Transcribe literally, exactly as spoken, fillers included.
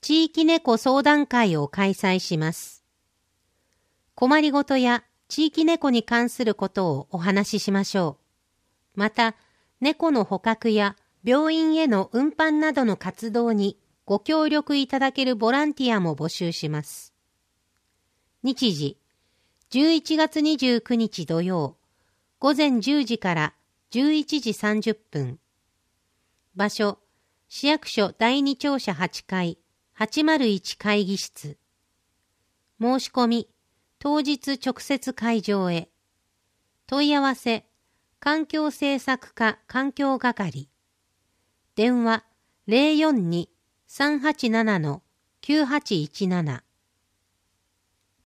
地域猫相談会を開催します。困りごとや地域猫に関することをお話ししましょう。また、猫の捕獲や病院への運搬などの活動にご協力いただけるボランティアも募集します。日時、じゅういちがつにじゅうくにち土曜、午前じゅうじからじゅういちじさんじゅっぷん。場所、市役所だいに庁舎はちかい、はちまるいち会議室。申し込み、当日直接会場へ。問い合わせ、環境政策課環境係。電話 ゼロよんに さんはちなな きゅうはちいちなな。